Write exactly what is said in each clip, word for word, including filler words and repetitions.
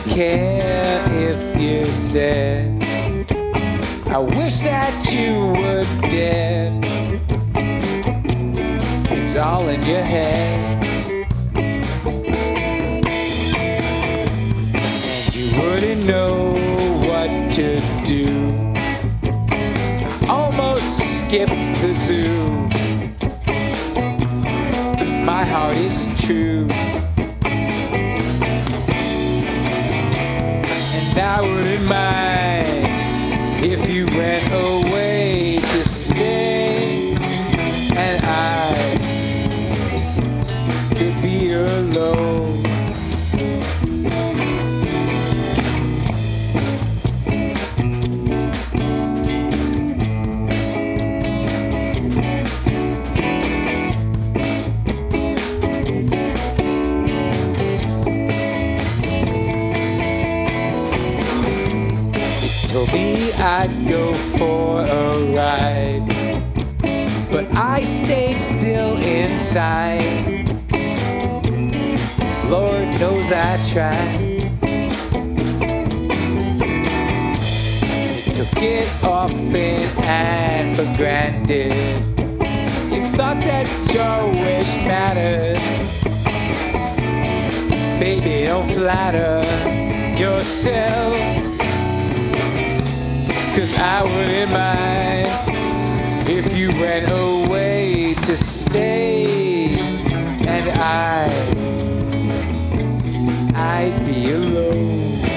care if you said I wish that you were dead. It's all in your head, and you wouldn't know what to do. Almost skipped the zoo. My heart is true, and I wouldn't mind if you went away to stay, and I could be alone. Told me I'd go for a ride, but I stayed still inside. Lord knows I tried. Took it often and for granted. You thought that your wish mattered. Baby, don't flatter yourself, 'cause I wouldn't mind if you went away to stay, and I, I'd be alone.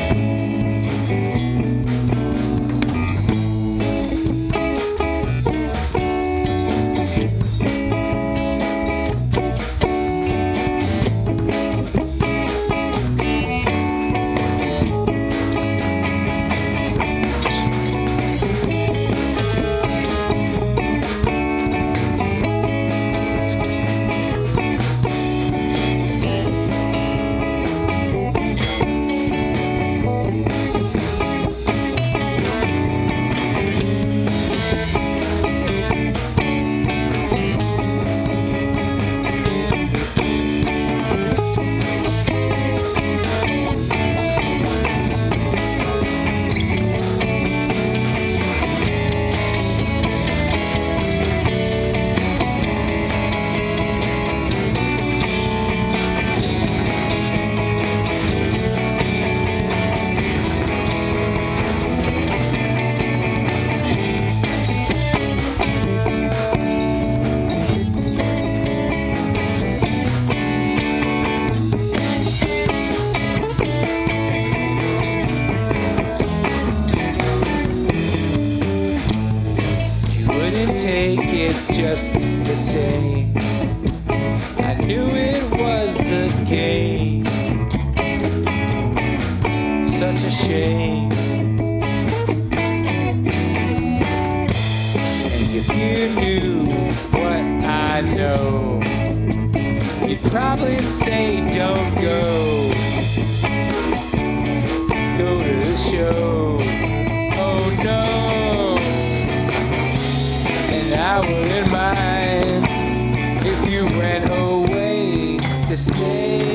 Take it just the same. I knew it was a game. Such a shame. And if you knew what I know, you'd probably say don't go. Go to the show. Oh no. I wouldn't mind if you went away to stay.